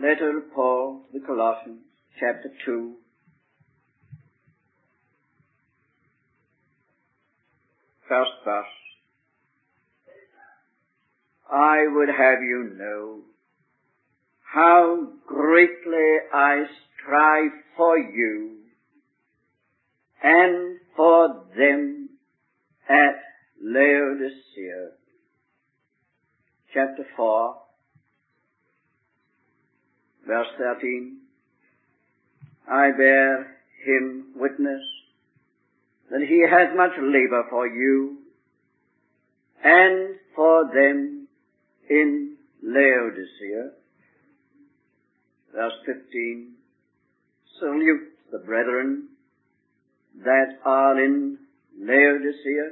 letter of Paul to the Colossians, chapter 2. First verse. I would have you know how greatly I strive for you and for them at Laodicea. Chapter 4, verse 13. I bear him witness that he has much labor for you and for them in Laodicea. Verse 15. Salute the brethren that are in Laodicea.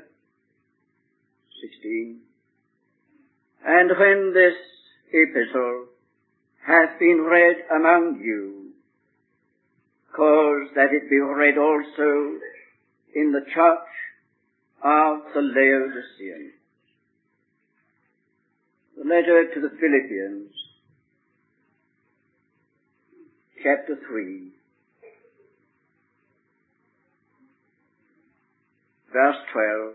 16. And when this epistle hath been read among you, cause that it be read also in the church of the Laodiceans. The letter to the Philippians, chapter 3, verse 12.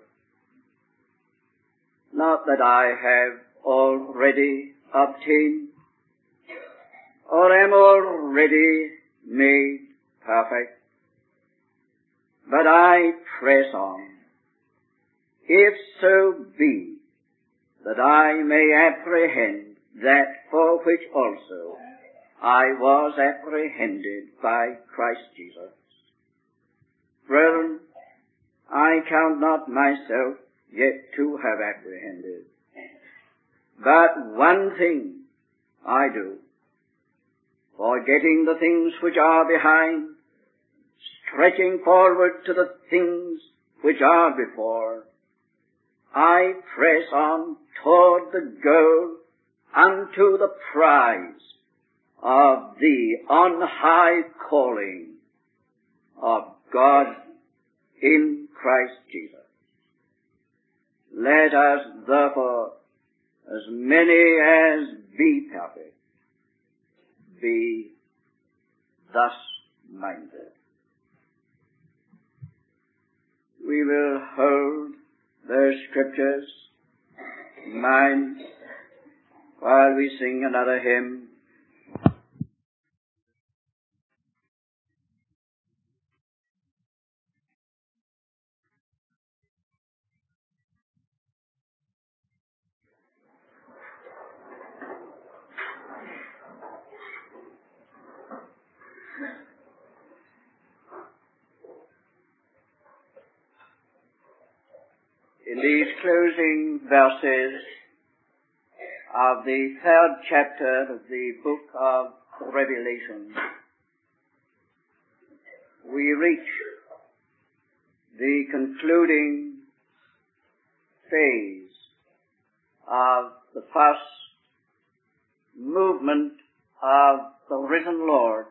Not that I have already obtained or am already made perfect, but I press on, if so be that I may apprehend that for which also I was apprehended by Christ Jesus. Brethren, I count not myself yet to have apprehended, but one thing I do, forgetting the things which are behind, stretching forward to the things which are before, I press on toward the goal unto the prize of the on high calling of God in Christ Jesus. Let us therefore, as many as be perfect, be thus minded. We will hold those scriptures in mind while we sing another hymn. In these closing verses of the third chapter of the book of Revelation, we reach the concluding phase of the first movement of the risen Lord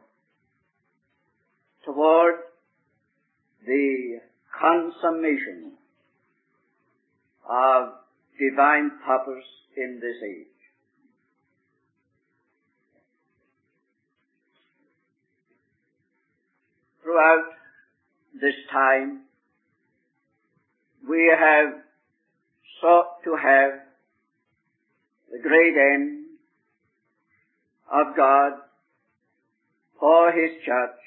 toward the consummation of divine purpose in this age. Throughout this time, we have sought to have the great end of God for His church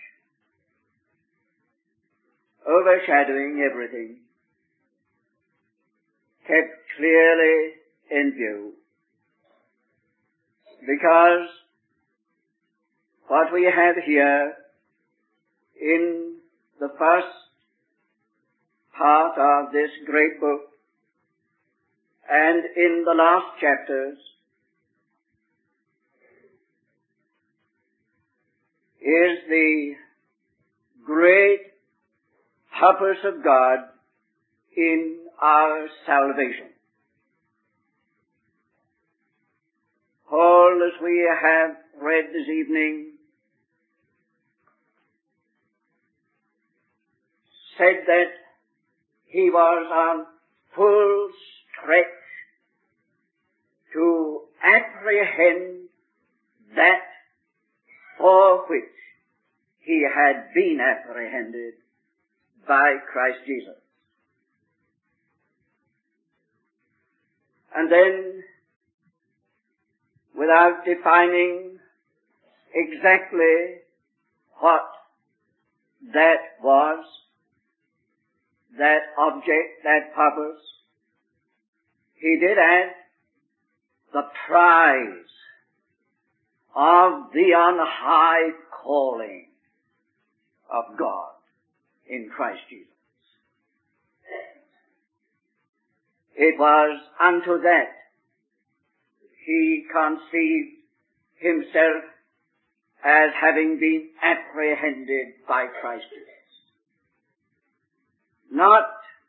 overshadowing everything, kept clearly in view, because what we have here in the first part of this great book and in the last chapters is the great purpose of God in our salvation. Paul, as we have read this evening, said that he was on full stretch to apprehend that for which he had been apprehended by Christ Jesus. And then, without defining exactly what that was, that object, that purpose, he did add the prize of the on high calling of God in Christ Jesus. It was unto that he conceived himself as having been apprehended by Christ Jesus. Not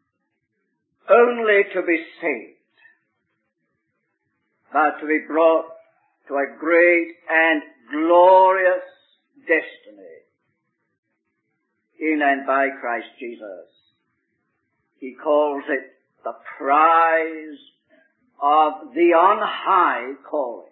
only to be saved, but to be brought to a great and glorious destiny in and by Christ Jesus. He calls it the prize of the on high calling.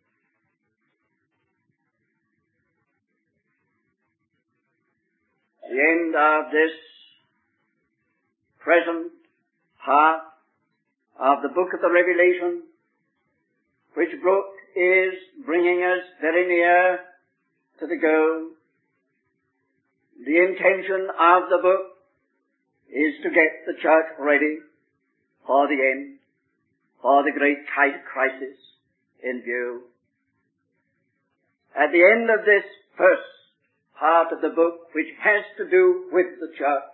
The end of this present part of the book of the Revelation, which book is bringing us very near to the goal. The intention of the book is to get the church ready for the end, for the great crisis in view. At the end of this first part of the book, which has to do with the church,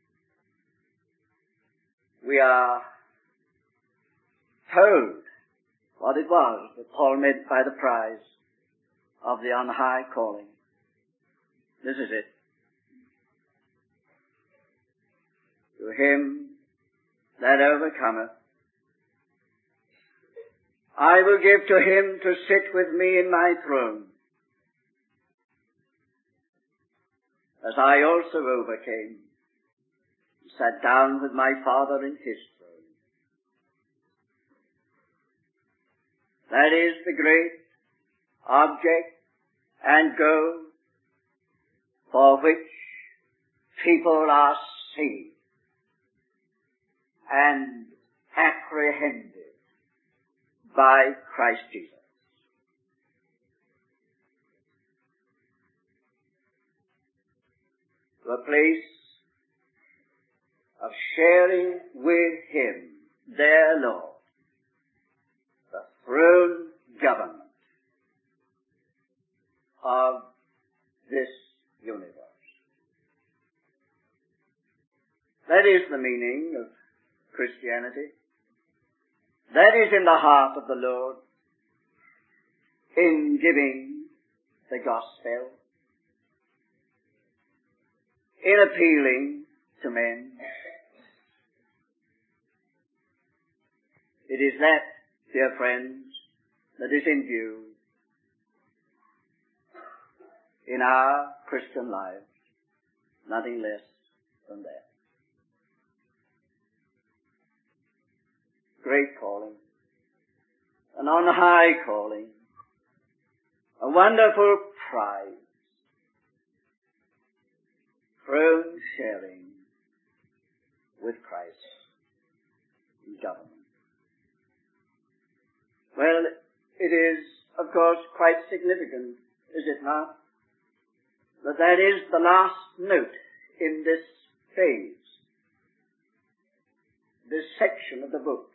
we are told what it was that Paul meant by the prize of the on high calling. This is it. To him that overcometh, I will give to him to sit with me in my throne, as I also overcame, and sat down with my Father in his throne. That is the great object and goal for which people are saved and apprehended by Christ Jesus. To a place of sharing with him, their Lord, the throne government of this universe. That is the meaning of Christianity. That is in the heart of the Lord in giving the gospel, in appealing to men. It is that, dear friends, that is in view in our Christian lives, nothing less than that. Great calling, an on high calling, a wonderful prize, throne sharing with Christ in government. Well, it is, of course, quite significant, is it not, that that is the last note in this phase, this section of the book.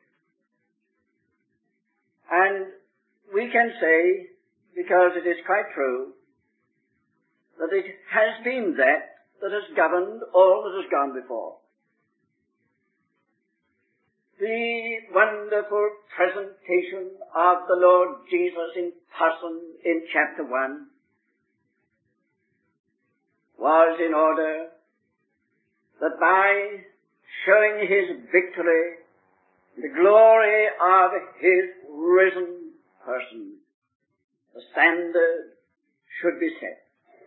And we can say, because it is quite true, that it has been that has governed all that has gone before. The wonderful presentation of the Lord Jesus in person in chapter 1 was in order that by showing his victory, the glory of his risen person, the standard should be set.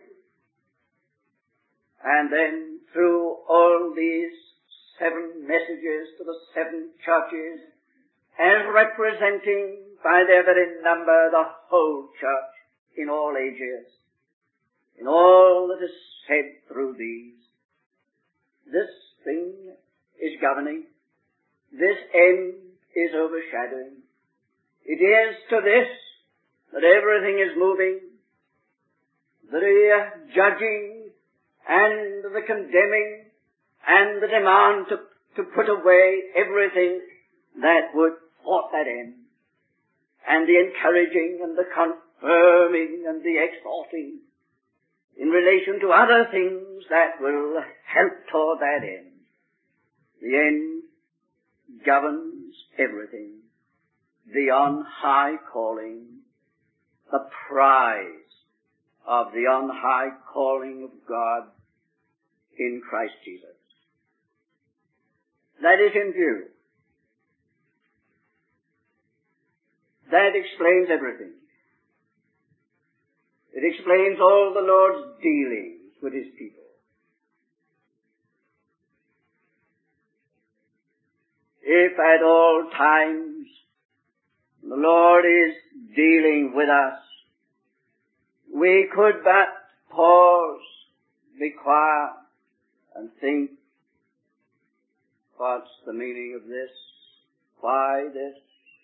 And then through all these 7 messages to the 7 churches, as representing by their very number the whole church in all ages, in all that is said through these. This thing is governing. This end is overshadowing. It is to this that everything is moving. The judging and the condemning and the demand to put away everything that would thwart that end, and the encouraging and the confirming and the exhorting in relation to other things that will help toward that end. The end governs everything. The on-high calling, the prize of the on-high calling of God in Christ Jesus. That is in view. That explains everything. It explains all the Lord's dealings with His people. If at all times the Lord is dealing with us, we could but pause, be quiet, and think, what's the meaning of this? Why this?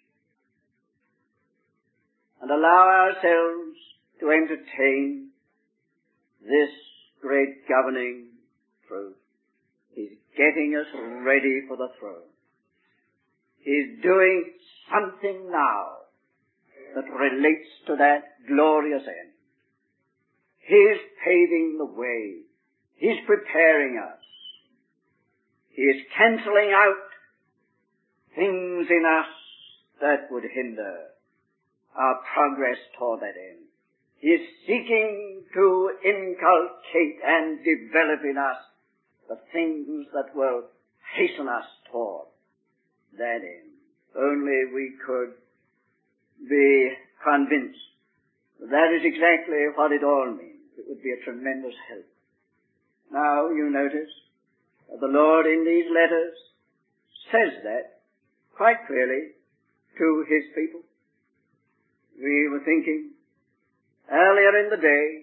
And allow ourselves to entertain this great governing truth. He's getting us ready for the throne. He's doing something now that relates to that glorious end. He's paving the way. He's preparing us. He is cancelling out things in us that would hinder our progress toward that end. He is seeking to inculcate and develop in us the things that will hasten us toward that end. Only we could be convinced that that is exactly what it all means. It would be a tremendous help. Now, you notice that the Lord in these letters says that quite clearly to His people. We were thinking earlier in the day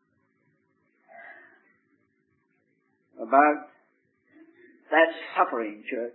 about that suffering church,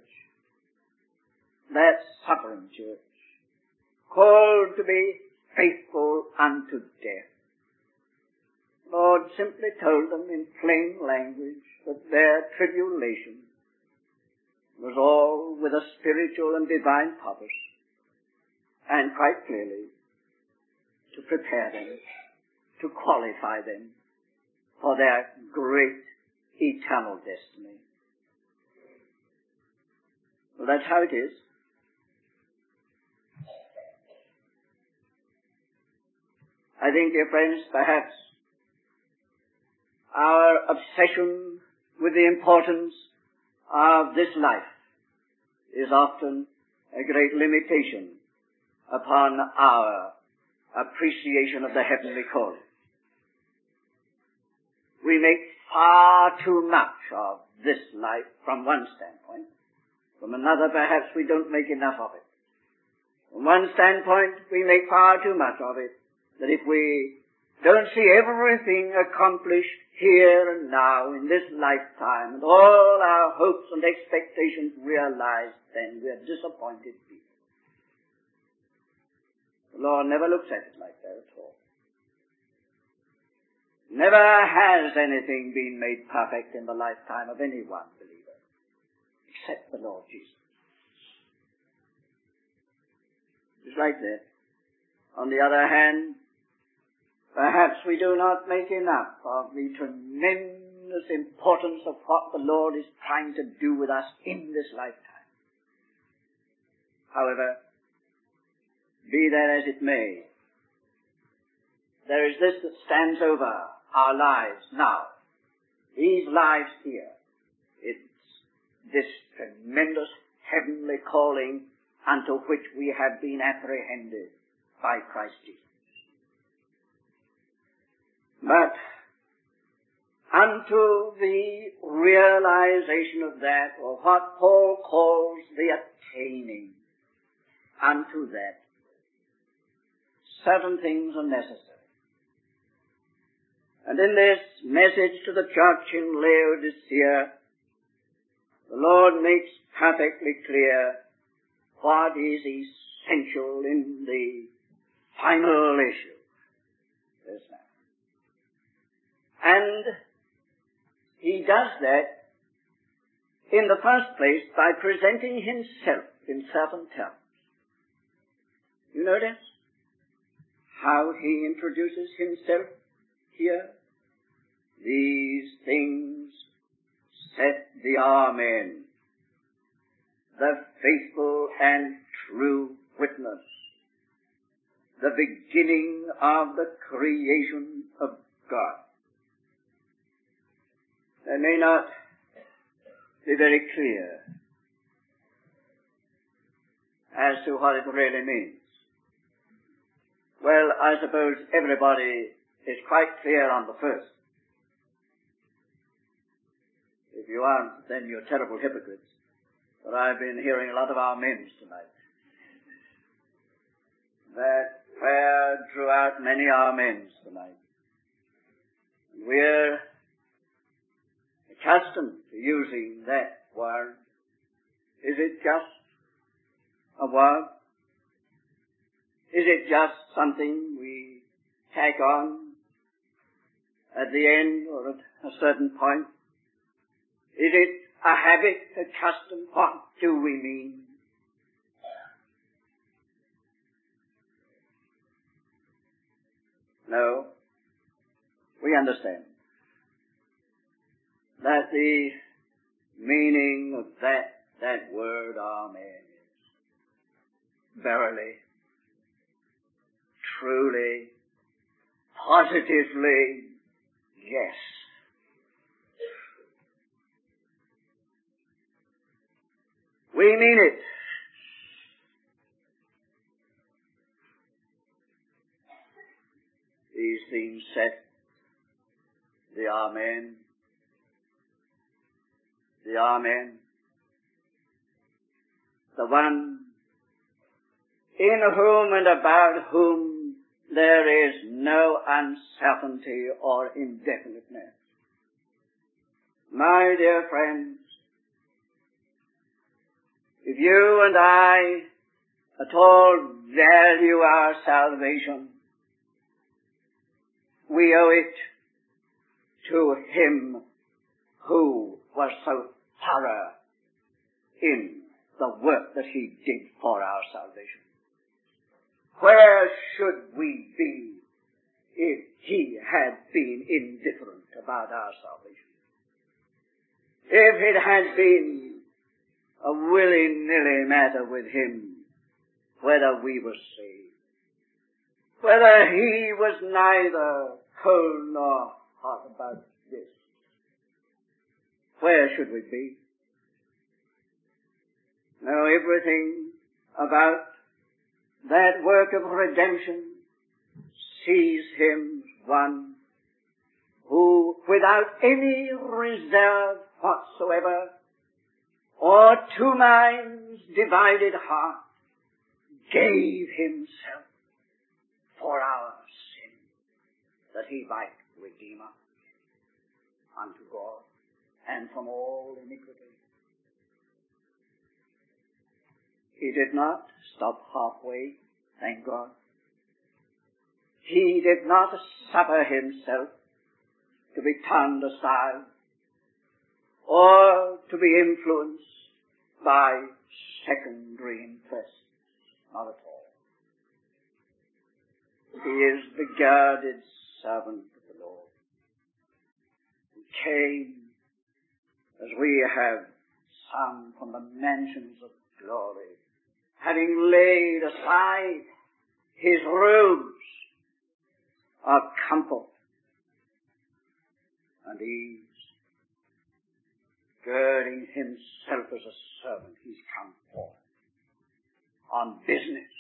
called to be faithful unto death. Lord simply told them in plain language that their tribulation was all with a spiritual and divine purpose, and quite clearly to prepare them, to qualify them for their great eternal destiny. Well, that's how it is. I think, dear friends, perhaps our obsession with the importance of this life is often a great limitation upon our appreciation of the heavenly calling. We make far too much of this life from one standpoint. From another, perhaps we don't make enough of it. From one standpoint, we make far too much of it, that if we don't see everything accomplished here and now in this lifetime, and all our hopes and expectations realized, then we're disappointed people. The Lord never looks at it like that at all. Never has anything been made perfect in the lifetime of any one believer, except the Lord Jesus. It's like that. On the other hand, perhaps we do not make enough of the tremendous importance of what the Lord is trying to do with us in this lifetime. However, be that as it may, there is this that stands over our lives now. These lives here. It's this tremendous heavenly calling unto which we have been apprehended by Christ Jesus. But unto the realization of that, or what Paul calls the attaining, unto that, certain things are necessary. And in this message to the church in Laodicea, the Lord makes perfectly clear what is essential in the final issue. There's that. And he does that in the first place by presenting himself in certain terms. You notice how he introduces himself here? These things said the Amen, the faithful and true witness, the beginning of the creation of God. They may not be very clear as to what it really means. Well, I suppose everybody is quite clear on the first. If you aren't, then you're terrible hypocrites. But I've been hearing a lot of amens tonight. That prayer drew out many amens tonight. We're accustomed to using that word. Is it just a word? Is it just something we tack on at the end or at a certain point? Is it a habit, a custom? What do we mean? No, we understand that the meaning of that word Amen is verily, truly, positively, yes. We mean it. These things said, the Amen, the one in whom and about whom there is no uncertainty or indefiniteness. My dear friends, if you and I at all value our salvation, we owe it to Him who was so thorough in the work that He did for our salvation. Where should we be if He had been indifferent about our salvation? If it had been a willy-nilly matter with Him whether we were saved, whether He was neither cold nor hot about this, where should we be? No, everything about that work of redemption sees Him as one who, without any reserve whatsoever, or two minds divided heart, gave Himself for our sin, that He might redeem us unto God and from all iniquity. He did not stop halfway, thank God. He did not suffer Himself to be turned aside or to be influenced by secondary interests. Not at all. He is the guarded servant of the Lord, who came, as we have sung from the mansions of glory, having laid aside His robes of comfort and ease, girding Himself as a servant. He's come forth on business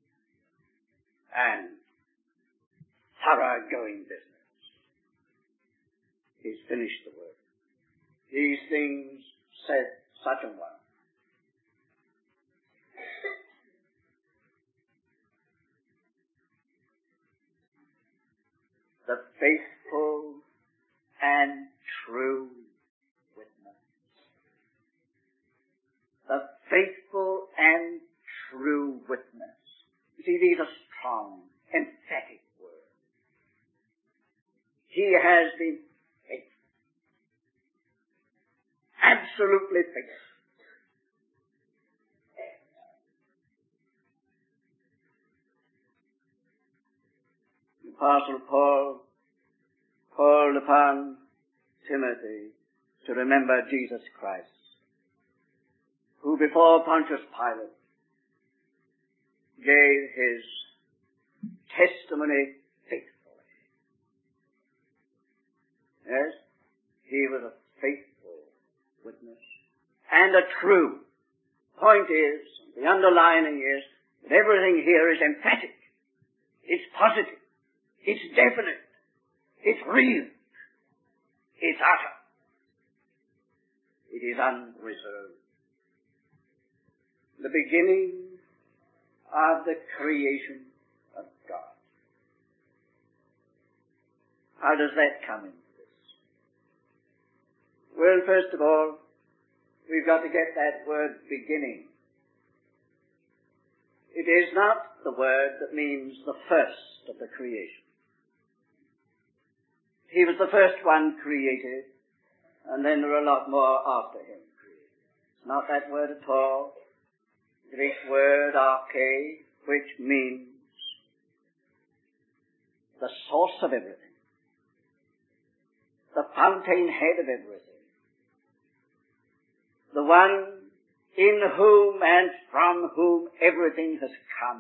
and thorough-going business. He's finished the work. These things said such a one. The faithful and true witness. The faithful and true witness. You see, these are strong, emphatic words. He has been faithful. Absolutely faithful. The Apostle Paul called upon Timothy to remember Jesus Christ, who before Pontius Pilate gave his testimony faithfully. Yes, he was a faithful witness and a true. Point is, the underlining is, that everything here is emphatic. It's positive. It's definite. It's real. It's utter. It is unreserved. The beginning of the creation of God. How does that come into this? Well, first of all, we've got to get that word beginning. It is not the word that means the first of the creation. He was the first one created, and then there are a lot more after him created. It's not that word at all. The Greek word arche, which means the source of everything, the fountainhead of everything, the one in whom and from whom everything has come,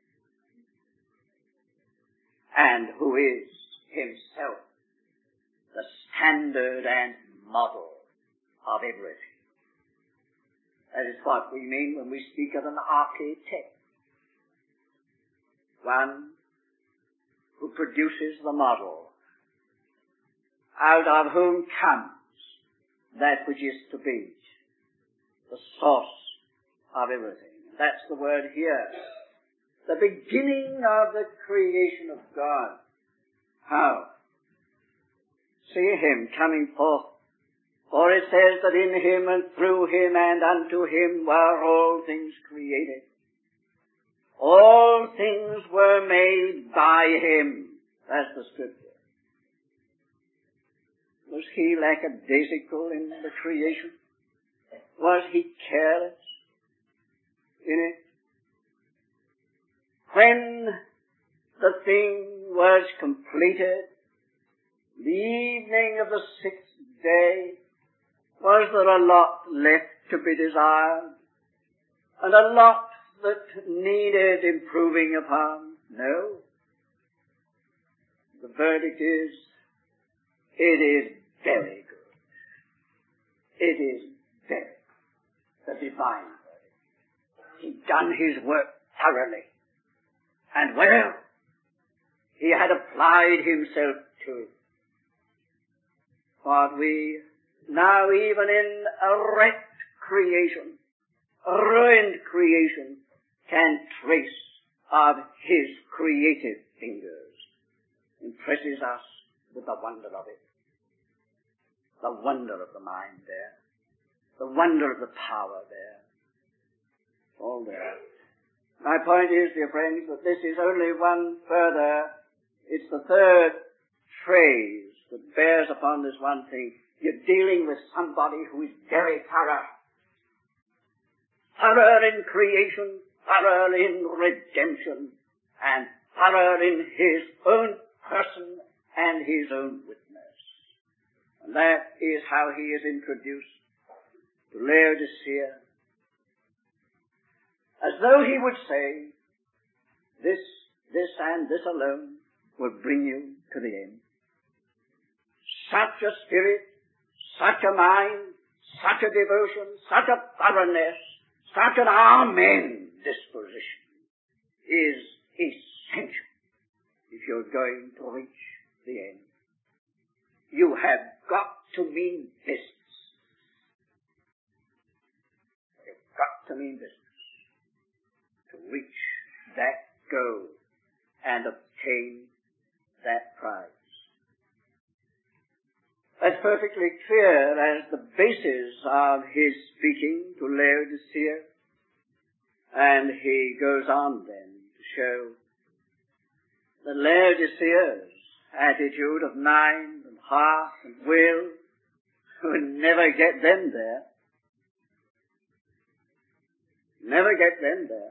and who is himself the standard and model of everything. That is what we mean when we speak of an architect. One who produces the model, out of whom comes that which is to be, the source of everything. That's the word here. The beginning of the creation of God. How? See him coming forth. For it says that in him and through him and unto him were all things created. All things were made by him. That's the scripture. Was he lackadaisical in the creation? Was he careless in it? When the thing was completed, the evening of the sixth day, was there a lot left to be desired? And a lot that needed improving upon? No. The verdict is, it is very good. It is very good. The divine verdict. He'd done his work thoroughly. And well, he had applied himself to it. But we now, even in a wrecked creation, a ruined creation, can trace of his creative fingers. Impresses us with the wonder of it. The wonder of the mind there. The wonder of the power there. All there. My point is, dear friends, that this is only one further, it's the third phrase that bears upon this one thing. You're dealing with somebody who is very thorough. Thorough in creation, thorough in redemption, and thorough in his own person and his own witness. And that is how he is introduced to Laodicea. As though he would say, this and this alone will bring you to the end. Such a spirit, such a mind, such a devotion, such a thoroughness, such an amen disposition is essential if you're going to reach the end. You have got to mean business. You've got to mean business to reach that goal and obtain that prize. That's perfectly clear as the basis of his speaking to Laodicea. And he goes on then to show that Laodicea's attitude of mind and heart and will would never get them there. Never get them there.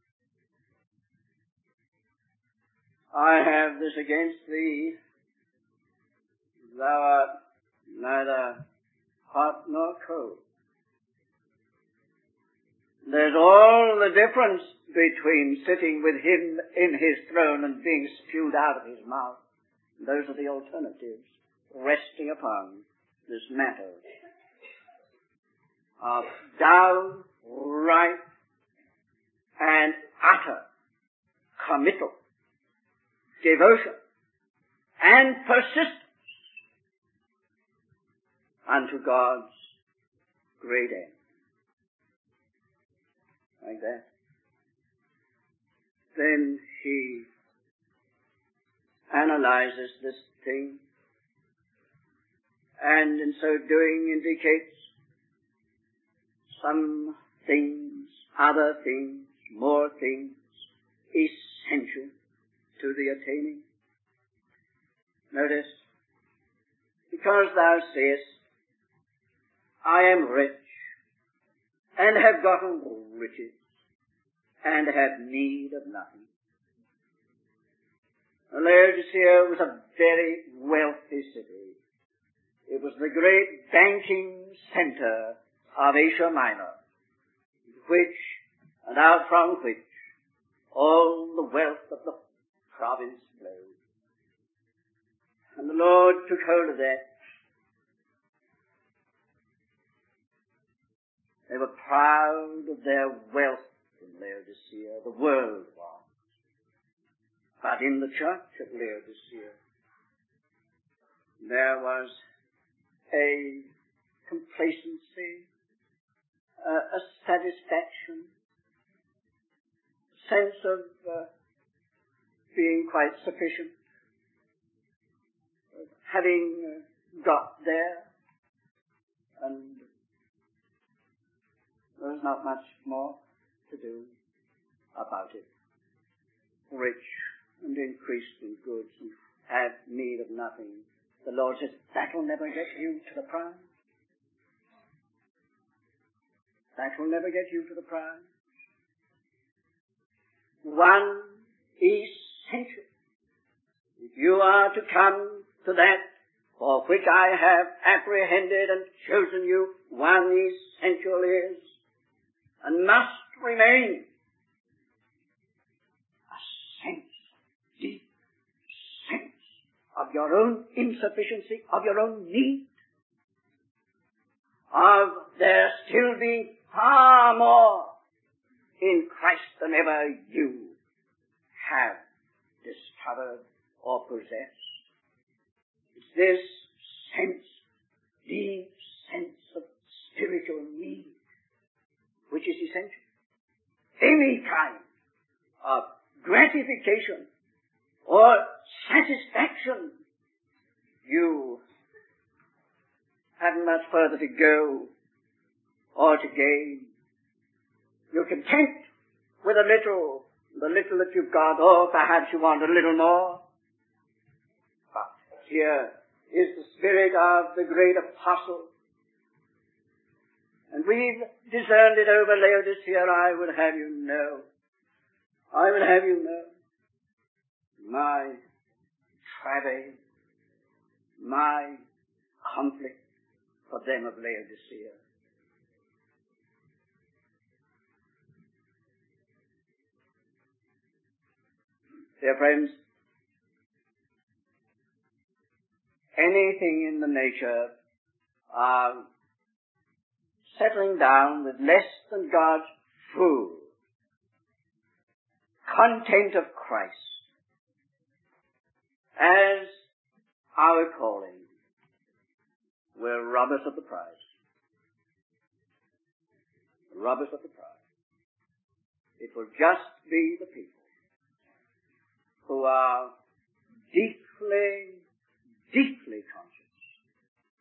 I have this against thee, thou art neither hot nor cold. There's all the difference between sitting with him in his throne and being spewed out of his mouth. Those are the alternatives resting upon this matter of downright and utter committal, devotion, and persistence unto God's great end. Like that. Then he analyzes this thing, and in so doing indicates some things, other things, more things, essential to the attaining. Notice, because thou sayest, I am rich, and have gotten riches, and have need of nothing. Laodicea was a very wealthy city. It was the great banking center of Asia Minor, which, and out from which, all the wealth of the province flowed. And the Lord took hold of that. They were proud of their wealth in Laodicea, the world was. But in the church at Laodicea, there was a complacency, a satisfaction, a sense of being quite sufficient, of having got there, and there's not much more to do about it. Rich and increased in goods and have need of nothing. The Lord says, that'll never get you to the prize. That will never get you to the prize. One essential. If you are to come to that for which I have apprehended and chosen you, one essential is and must remain a sense, deep sense of your own insufficiency, of your own need, of there still being far more in Christ than ever you have discovered or possessed. It's this sense, deep sense of spiritual need, which is essential. Any kind of gratification or satisfaction, you haven't much further to go or to gain. You're content with the little that you've got, or perhaps you want a little more. But here is the spirit of the great apostle. And we've discerned it over Laodicea. I would have you know, my travail, my conflict for them of Laodicea. Dear friends, anything in the nature of settling down with less than God's full content of Christ as our calling will rob us of the prize. Rob us of the prize. It will just be the people who are deeply, deeply conscious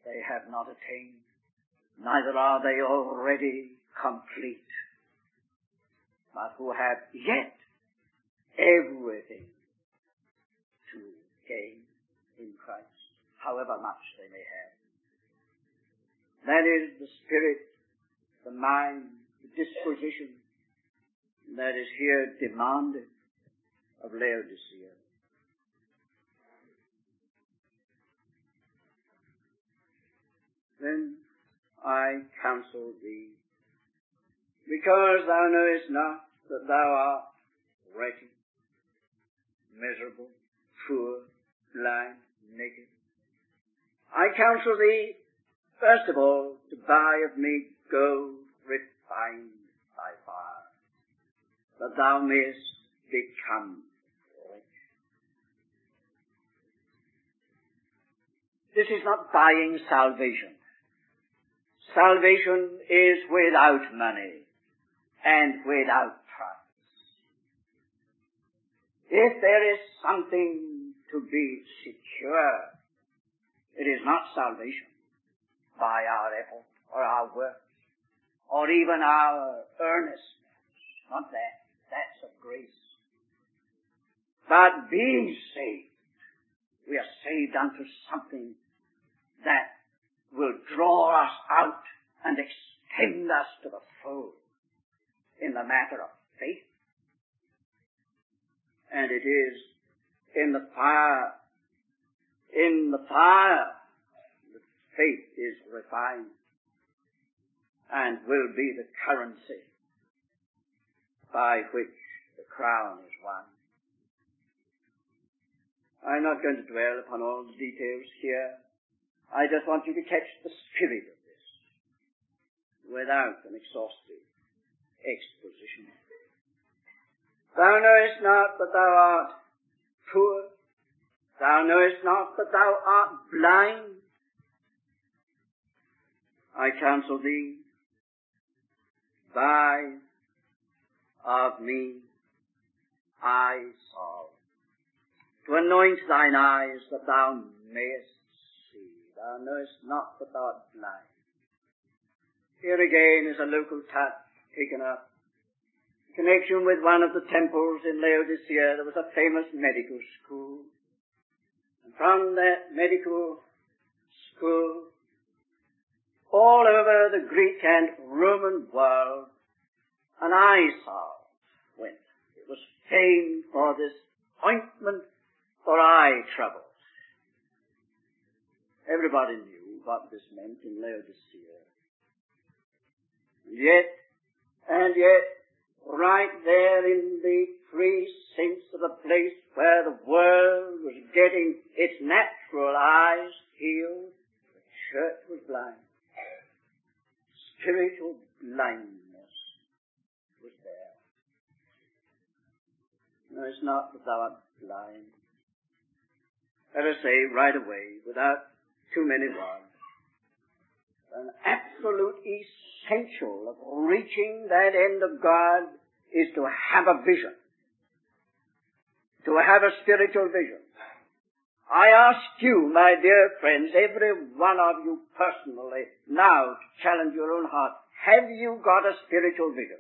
they have not attained, neither are they already complete, but who have yet everything to gain in Christ, however much they may have. That is the spirit, the mind, the disposition that is here demanded of Laodicea. Then I counsel thee, because thou knowest not that thou art wretched, miserable, poor, blind, naked. I counsel thee, first of all, to buy of me gold refined by fire, that thou mayest become rich. This is not buying salvation. Salvation is without money and without price. If there is something to be secure, it is not salvation by our effort or our work or even our earnestness. Not that. That's of grace. But being saved, we are saved unto something that will draw us out and extend us to the full in the matter of faith. And it is in the fire that faith is refined and will be the currency by which the crown is won. I'm not going to dwell upon all the details here. I just want you to catch the spirit of this without an exhaustive exposition. Thou knowest not that thou art poor. Thou knowest not that thou art blind. I counsel thee, buy of me eye salve, to anoint thine eyes that thou mayest see. Thou knowest not that thou art blind. Here again is a local touch taken up. In connection with one of the temples in Laodicea, there was a famous medical school. And from that medical school, all over the Greek and Roman world, an eye salve went. It was famed for this ointment for eye troubles. Everybody knew what this meant in Laodicea. And yet, right there in the precincts of the place where the world was getting its natural eyes healed, the church was blind. Spiritual blindness was there. No, it's not that thou art blind. Let us say right away, without too many words, an absolute essential of reaching that end of God is to have a vision, to have a spiritual vision. I ask you, my dear friends, every one of you personally, now to challenge your own heart, have you got a spiritual vision?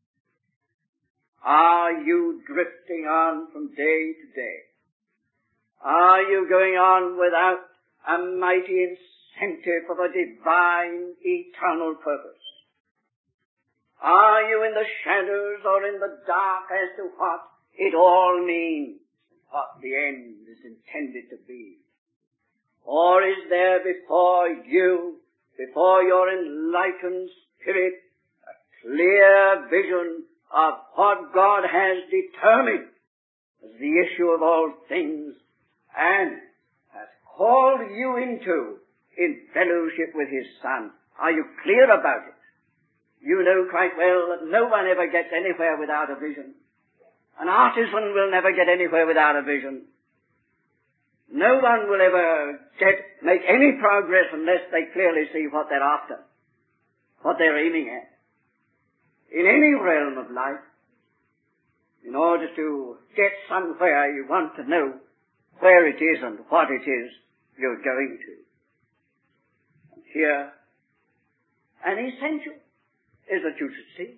Are you drifting on from day to day? Are you going on without a mighty incentive of a divine, eternal purpose? Are you in the shadows or in the dark as to what it all means, what the end is intended to be? Or is there before you, before your enlightened spirit, a clear vision of what God has determined as the issue of all things and has called you into in fellowship with His Son? Are you clear about it? You know quite well that no one ever gets anywhere without a vision. An artisan will never get anywhere without a vision. No one will ever make any progress unless they clearly see what they're after, what they're aiming at. In any realm of life, in order to get somewhere, you want to know where it is and what it is you're going to. here. And essential is that you should see.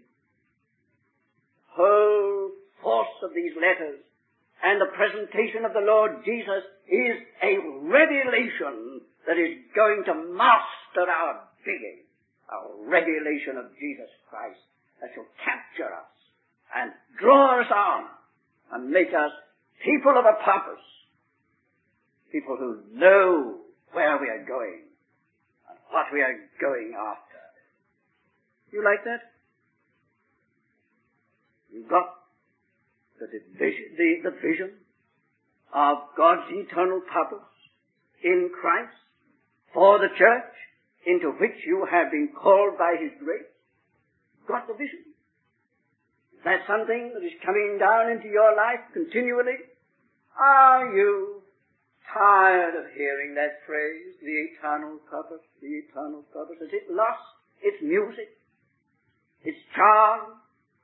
Whole force of these letters and the presentation of the Lord Jesus is a revelation that is going to master our being, a revelation of Jesus Christ that shall capture us and draw us on and make us people of a purpose, people who know where we are going and what we are going after. You like that? You've got the vision of God's eternal purpose in Christ for the church into which you have been called by His grace. You've got the vision. Is that something that is coming down into your life continually? Are you tired of hearing that phrase, the eternal purpose, the eternal purpose? Has it lost its music, its charm,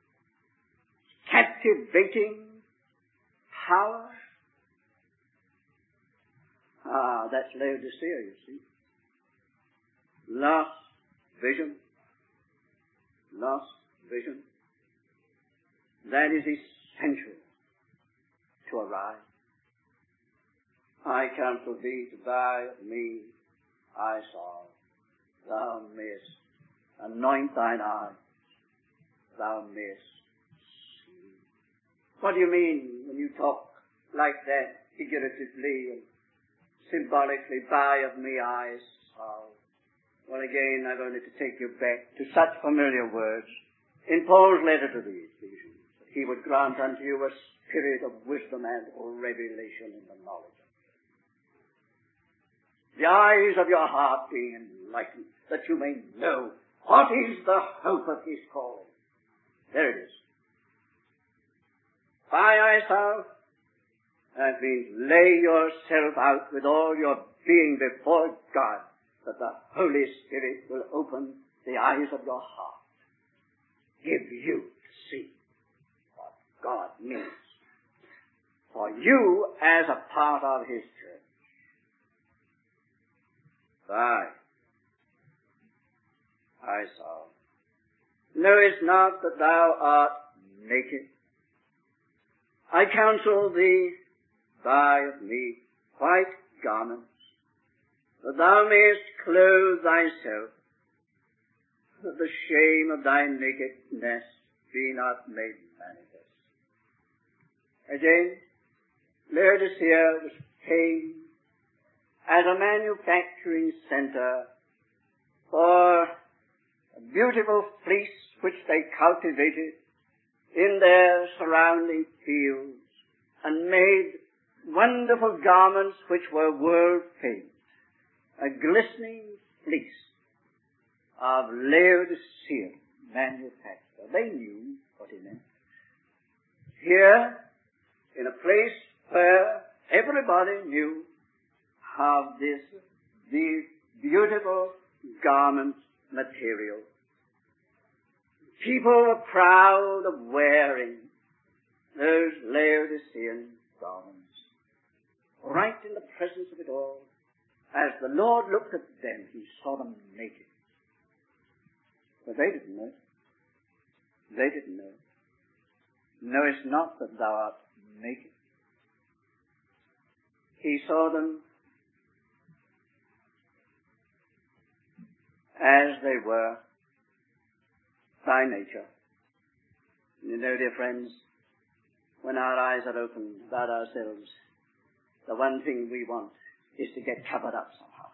captivating power? That's Laodicea, you see. Lost vision. Lost vision. That is essential to arise. I counsel thee to buy of me eye salve, thou mayest anoint thine eyes, thou mayest see. What do you mean when you talk like that, figuratively and symbolically, buy of me eyes salve? Well, again, I'm going to take you back to such familiar words in Paul's letter to the Ephesians. He would grant unto you a spirit of wisdom and revelation in the knowledge of God. The eyes of your heart being enlightened, that you may know what is the hope of His calling. There it is. Buy thyself, that means lay yourself out with all your being before God, that the Holy Spirit will open the eyes of your heart, give you to see what God means for you as a part of His church. Buy thyself. Knowest not that thou art naked? I counsel thee, buy of me white garments, that thou mayest clothe thyself, that the shame of thy nakedness be not made manifest. Again, Laodicea was famed as a manufacturing center for a beautiful fleece which they cultivated in their surrounding fields and made wonderful garments which were world famed. A glistening fleece of Laodicean manufacture. They knew what it meant. Here, in a place where everybody knew of these beautiful garment material, people were proud of wearing those Laodicean garments. Right in the presence of it all, as the Lord looked at them, He saw them naked. But they didn't know. They didn't know. Knowest not that thou art naked? He saw them as they were by nature. You know, dear friends, when our eyes are opened about ourselves, the one thing we want is to get covered up somehow.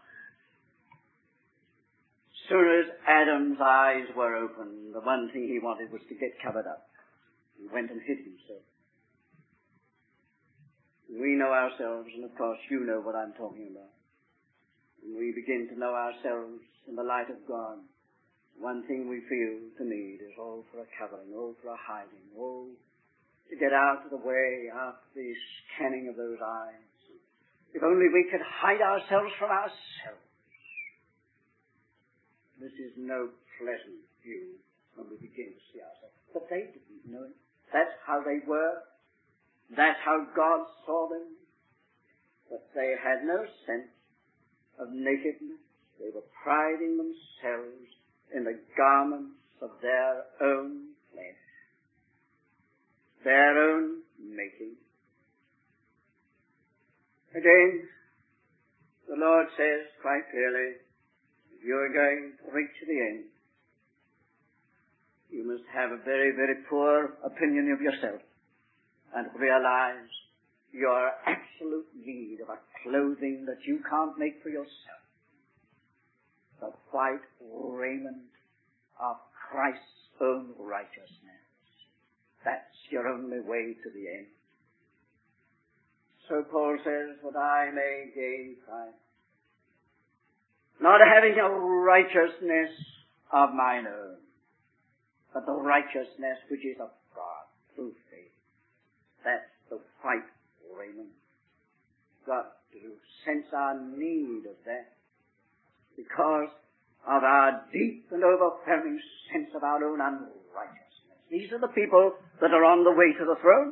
As soon as Adam's eyes were opened, the one thing he wanted was to get covered up. He went and hid himself. We know ourselves, and of course you know what I'm talking about. When we begin to know ourselves in the light of God, one thing we feel to need is all for a covering, all for a hiding, all to get out of the way, out of the scanning of those eyes. If only we could hide ourselves from ourselves. This is no pleasant view when we begin to see ourselves. But they didn't know it. That's how they were. That's how God saw them. But they had no sense of nakedness. They were priding themselves in the garments of their own flesh, their own making. Again, the Lord says quite clearly, if you are going to reach the end, you must have a very, very poor opinion of yourself and realize your absolute need of a clothing that you can't make for yourself. The white raiment of Christ's own righteousness. That's your only way to the end. So Paul says, that I may gain Christ, not having a righteousness of mine own, but the righteousness which is of God through faith. That's the white raiment. Got to sense our need of that because of our deep and overwhelming sense of our own unrighteousness. These are the people that are on the way to the throne.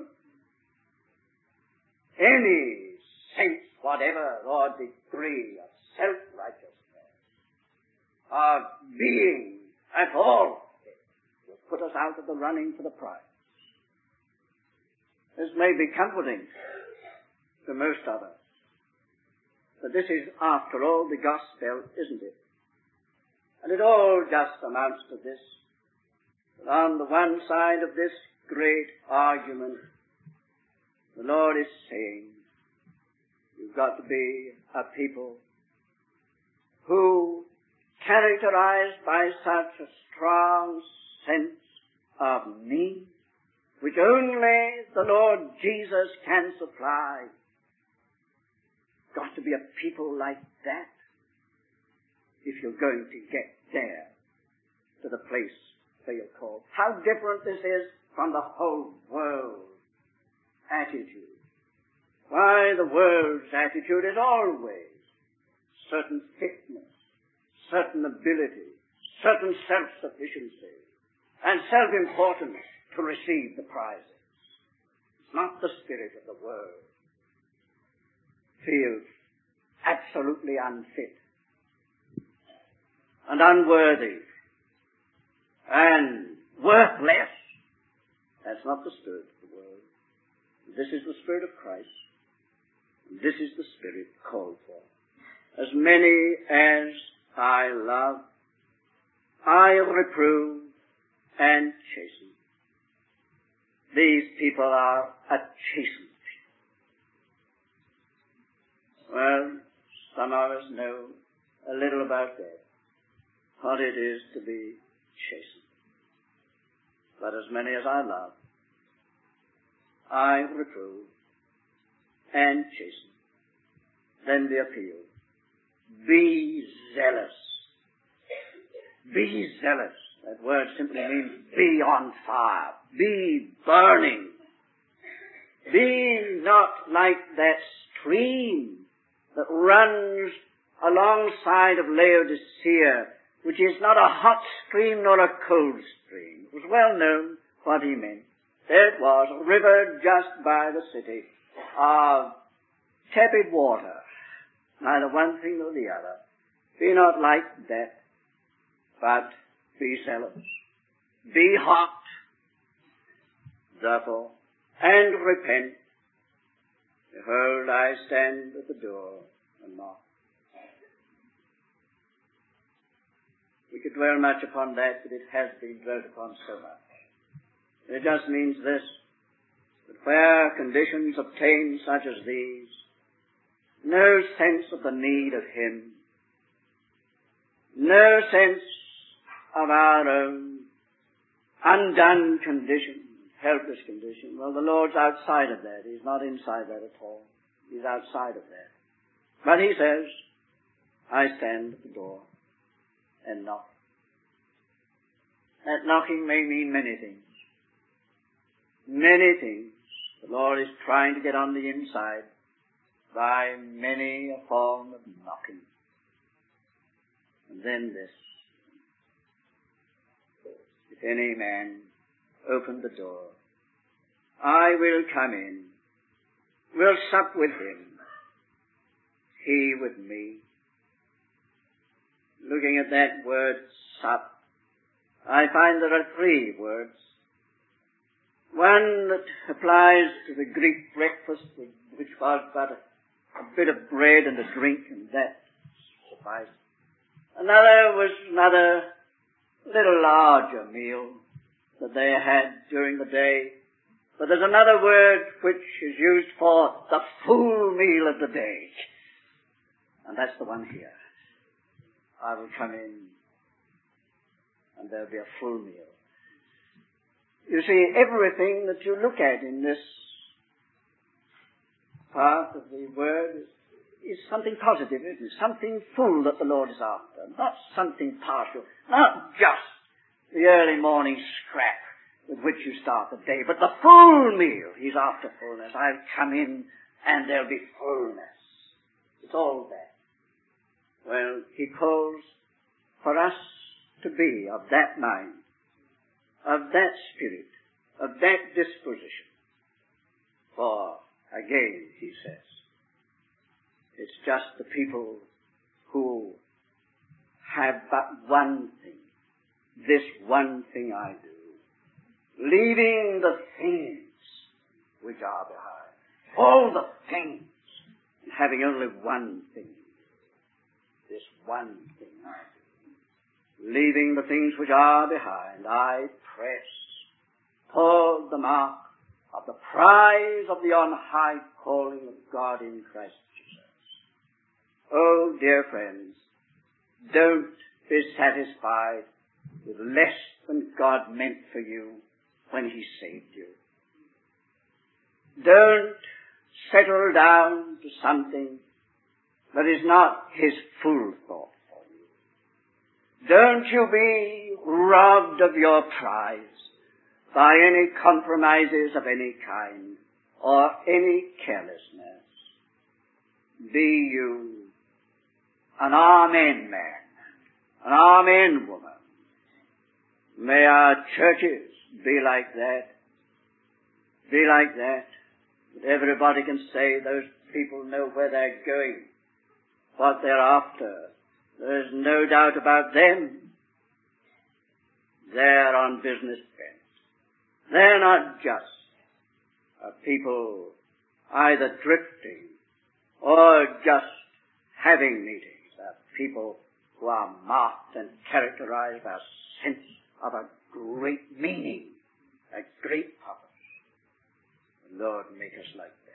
Any sense whatever or degree of self-righteousness, of being at all, will put us out of the running for the prize. This may be comforting to most of us, but this is, after all, the gospel, isn't it? And it all just amounts to this. That on the one side of this great argument, the Lord is saying, you've got to be a people who, characterized by such a strong sense of need, which only the Lord Jesus can supply, got to be a people like that if you're going to get there to the place where you're called. How different this is from the whole world attitude. Why, the world's attitude is always certain fitness, certain ability, certain self-sufficiency, and self-importance to receive the prizes. It's not the spirit of the world. Feels absolutely unfit and unworthy and worthless. That's not the spirit of the world. This is the Spirit of Christ. This is the Spirit called for. As many as I love, I reprove and chasten. These people are a chastened people. Well, some of us know a little about that, what it is to be chastened. But as many as I love, I reprove and chasten. Then the appeal. Be zealous. Be zealous. That word simply means be on fire. Be burning. Be not like that stream that runs alongside of Laodicea, which is not a hot stream nor a cold stream. It was well known what he meant. There it was, a river just by the city of tepid water, neither one thing nor the other. Be not like that, but be zealous. Be hot, therefore, and repent. Behold, I stand at the door and knock. We could dwell much upon that, but it has been dwelt upon so much. It just means this, that where conditions obtain such as these, no sense of the need of Him, no sense of our own undone condition, helpless condition. Well, the Lord's outside of that. He's not inside that at all. He's outside of that. But He says, I stand at the door and knock. That knocking may mean many things. Many things. The Lord is trying to get on the inside by many a form of knocking. And then this. If any man open the door, I will come in, will sup with him, he with me. looking at that word sup, I find there are three words. One that applies to the Greek breakfast, which was but a bit of bread and a drink, and that sufficed. Another was another little larger meal that they had during the day. But there's another word which is used for the full meal of the day. And that's the one here. I will come in and there'll be a full meal. You see, everything that you look at in this part of the word is something positive, isn't it? Something full that the Lord is after, not something partial, not just the early morning scrap with which you start the day, but the full meal. He's after fullness. I'll come in and there'll be fullness. It's all there. Well, he calls for us to be of that mind, of that spirit, of that disposition. For, again, he says, it's just the people who have but one thing. This one thing I do. Leaving the things which are behind. All the things. And having only one thing. This one thing I do. Leaving the things which are behind, I press toward the mark of the prize of the on-high calling of God in Christ Jesus. Oh, dear friends, don't be satisfied with less than God meant for you when he saved you. Don't settle down to something that is not his full thought for you. Don't you be robbed of your prize by any compromises of any kind or any carelessness. Be you an amen man, an amen woman. May our churches be like that. Be like that. That everybody can say those people know where they're going, what they're after. There's no doubt about them. They're on business bent. They're not just people either drifting or just having meetings. They're people who are marked and characterized by a sense of a great meaning, a great purpose. Lord, make us like that.